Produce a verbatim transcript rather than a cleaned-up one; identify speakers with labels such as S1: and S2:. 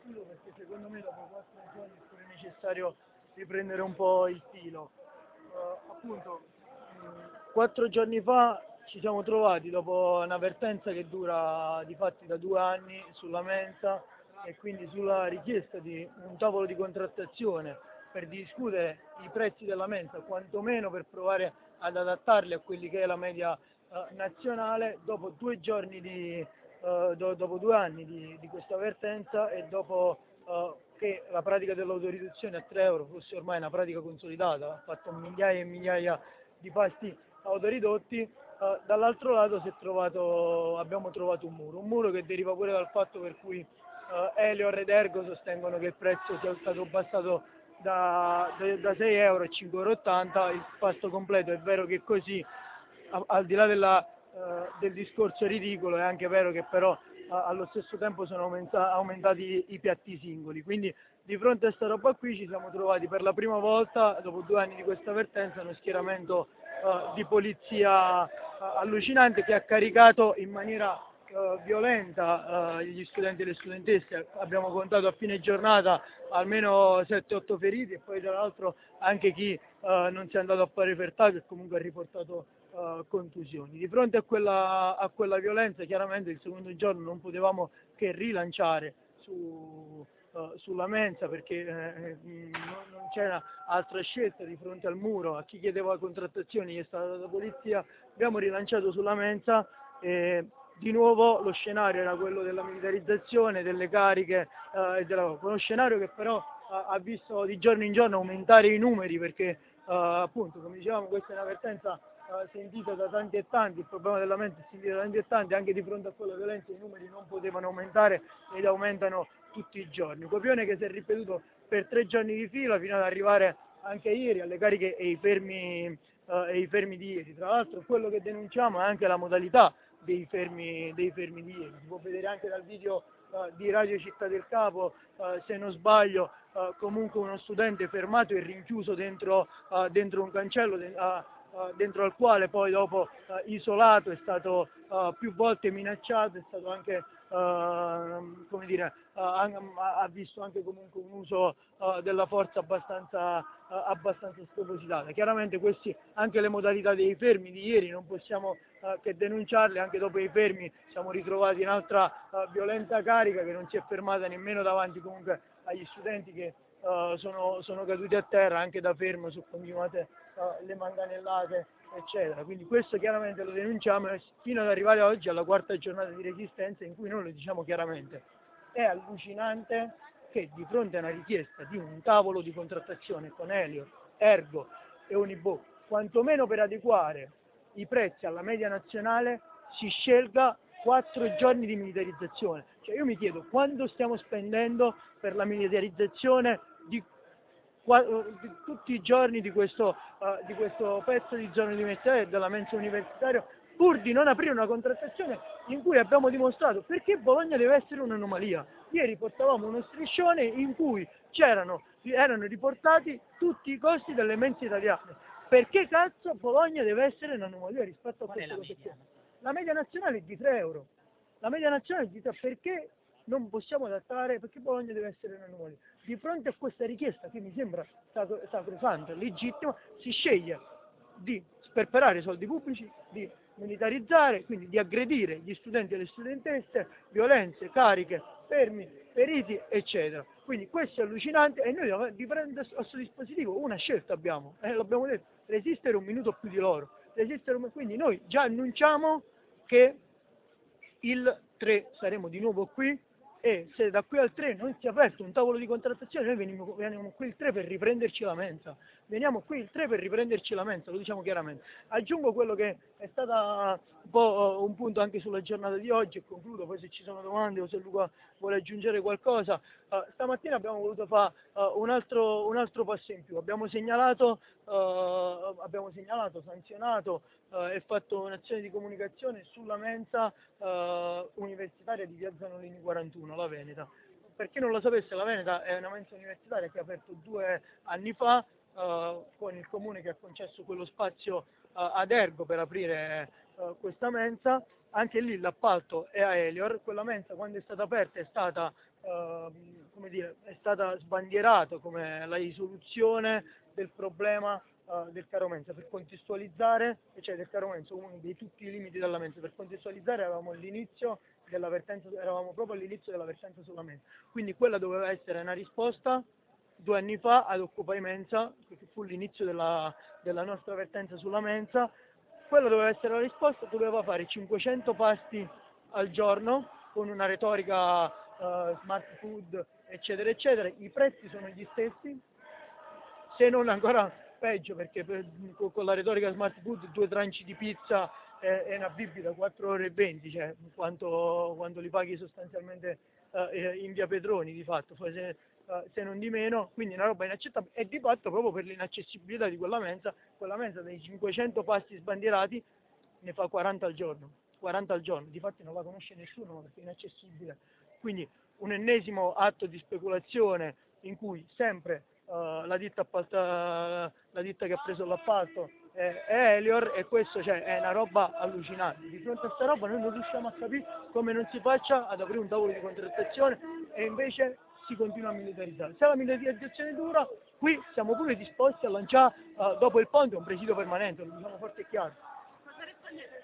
S1: chiudo perché secondo me dopo quattro giorni è pure necessario riprendere un po' il filo. Uh, appunto, mh, quattro giorni fa ci siamo trovati dopo un'avvertenza che dura di fatti da due anni sulla mensa e quindi sulla richiesta di un tavolo di contrattazione per discutere i prezzi della mensa, quantomeno per provare ad adattarli a quelli che è la media eh, nazionale. Dopo due giorni di, eh, do, dopo due anni di, di questa avvertenza e dopo eh, che la pratica dell'autorizzazione a tre euro fosse ormai una pratica consolidata, ha fatto migliaia e migliaia di pasti autoridotti, Uh, dall'altro lato si è trovato, abbiamo trovato un muro, un muro che deriva pure dal fatto per cui uh, Elior ed Ergo sostengono che il prezzo sia stato abbassato da, da, da sei euro a cinque euro e ottanta, il pasto completo è vero che è così, a, al di là della, uh, del discorso ridicolo è anche vero che però uh, allo stesso tempo sono aumenta, aumentati i, i piatti singoli, quindi di fronte a questa roba qui ci siamo trovati per la prima volta, dopo due anni di questa avvertenza, uno schieramento uh, di polizia uh, allucinante che ha caricato in maniera uh, violenta uh, gli studenti e le studentesse. Abbiamo contato a fine giornata almeno sette otto feriti e poi tra l'altro anche chi uh, non si è andato a fare fertato e comunque ha riportato uh, contusioni. Di fronte a quella, a quella violenza chiaramente il secondo giorno non potevamo che rilanciare su sulla mensa perché eh, non c'era altra scelta di fronte al muro, a chi chiedeva contrattazioni gli è stata data polizia, abbiamo rilanciato sulla mensa e di nuovo lo scenario era quello della militarizzazione, delle cariche eh, e della... uno scenario che però eh, ha visto di giorno in giorno aumentare i numeri perché eh, appunto come dicevamo questa è un'avvertenza Uh, sentito da tanti e tanti, il problema della mente è sentito da tanti e tanti, anche di fronte a quella violenza i numeri non potevano aumentare ed aumentano tutti i giorni. Un copione che si è ripetuto per tre giorni di fila fino ad arrivare anche ieri alle cariche e i fermi, uh, e i fermi di ieri. Tra l'altro quello che denunciamo è anche la modalità dei fermi, dei fermi di ieri, si può vedere anche dal video uh, di Radio Città del Capo, uh, se non sbaglio, uh, comunque uno studente fermato e rinchiuso dentro, uh, dentro un cancello, uh, Uh, dentro al quale poi dopo uh, isolato è stato uh, più volte minacciato, è stato anche uh, come dire, uh, ha visto anche comunque un uso uh, della forza abbastanza, uh, abbastanza spropositata. Chiaramente questi anche le modalità dei fermi di ieri non possiamo uh, che denunciarle, anche dopo i fermi siamo ritrovati in altra uh, violenta carica che non si è fermata nemmeno davanti comunque agli studenti che uh, sono, sono caduti a terra, anche da fermo sono continuate uh, le manganellate eccetera, quindi questo chiaramente lo denunciamo fino ad arrivare oggi alla quarta giornata di resistenza in cui noi lo diciamo chiaramente. È allucinante che di fronte a una richiesta di un tavolo di contrattazione con Elio, Ergo e Unibo, quantomeno per adeguare i prezzi alla media nazionale, si scelga quattro giorni di militarizzazione. Cioè io mi chiedo quanto stiamo spendendo per la militarizzazione di, di tutti i giorni di questo, uh, di questo pezzo di zona universitaria e della mensa universitaria, pur di non aprire una contrattazione in cui abbiamo dimostrato perché Bologna deve essere un'anomalia. Ieri portavamo uno striscione in cui c'erano, erano riportati tutti i costi delle mense italiane. Perché cazzo Bologna deve essere un'anomalia rispetto a queste cose qui? La media nazionale è di tre euro. La media nazionale è di tre, perché non possiamo adattare, perché Bologna deve essere un'anomalia? Di fronte a questa richiesta, che mi sembra sacrosanta, legittima, si sceglie di sperperare soldi pubblici, di militarizzare, quindi di aggredire gli studenti e le studentesse, violenze, cariche, fermi, feriti, eccetera. Quindi questo è allucinante e noi di fronte a questo dispositivo una scelta abbiamo, eh, l'abbiamo detto, resistere un minuto più di loro. Resistere un... Quindi noi già annunciamo che il tre saremo di nuovo qui e se da qui al tre non si è aperto un tavolo di contrattazione noi veniamo, veniamo qui il tre per riprenderci la mensa, veniamo qui il tre per riprenderci la mensa, lo diciamo chiaramente. Aggiungo quello che è stata un po' un punto anche sulla giornata di oggi e concludo, poi se ci sono domande o se Luca vuole aggiungere qualcosa. Uh, stamattina abbiamo voluto fare uh, un, altro, un altro passo in più, abbiamo segnalato, uh, abbiamo segnalato, sanzionato uh, e fatto un'azione di comunicazione sulla mensa uh, universitaria di via Zanolini quarantuno, la Veneta. Per chi non lo sapesse, la Veneta è una mensa universitaria che ha aperto due anni fa uh, con il comune che ha concesso quello spazio uh, ad Ergo per aprire uh, questa mensa. anche lì l'appalto è a Elior, quella mensa quando è stata aperta è stata, eh, come dire, è stata sbandierata come la risoluzione del problema eh, del caro mensa. Per contestualizzare, cioè del caro mensa, uno dei tutti i limiti della mensa, per contestualizzare eravamo all'inizio della vertenza, eravamo proprio all'inizio della vertenza sulla mensa, quindi quella doveva essere una risposta due anni fa ad Occupy Mensa, che fu l'inizio della, della nostra vertenza sulla mensa. Quella doveva essere la risposta, doveva fare cinquecento pasti al giorno con una retorica uh, smart food eccetera eccetera, i prezzi sono gli stessi, se non ancora peggio, perché per, con la retorica smart food due tranci di pizza è, è una bibita, quattro euro e venti, cioè quanto, quanto li paghi sostanzialmente uh, in via Petroni di fatto, se, uh, se non di meno, quindi una roba inaccettabile, e di fatto proprio per l'inaccessibilità di quella mensa, quella mensa dei cinquecento pasti sbandierati ne fa quaranta al giorno, quaranta al giorno, di fatto non la conosce nessuno perché è inaccessibile, quindi un ennesimo atto di speculazione in cui sempre uh, la, ditta appalta, la ditta che ha preso l'appalto è, è Elior, e questo cioè, è una roba allucinante. Di fronte a questa roba noi non riusciamo a capire come non si faccia ad aprire un tavolo di contrattazione e invece si continua a militarizzare. Se la militarizzazione dura, qui siamo pure disposti a lanciare uh, dopo il ponte un presidio permanente, lo diciamo forte e chiaro.